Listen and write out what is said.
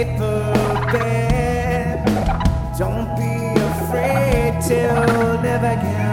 fateful bed. Don't be afraid till never again.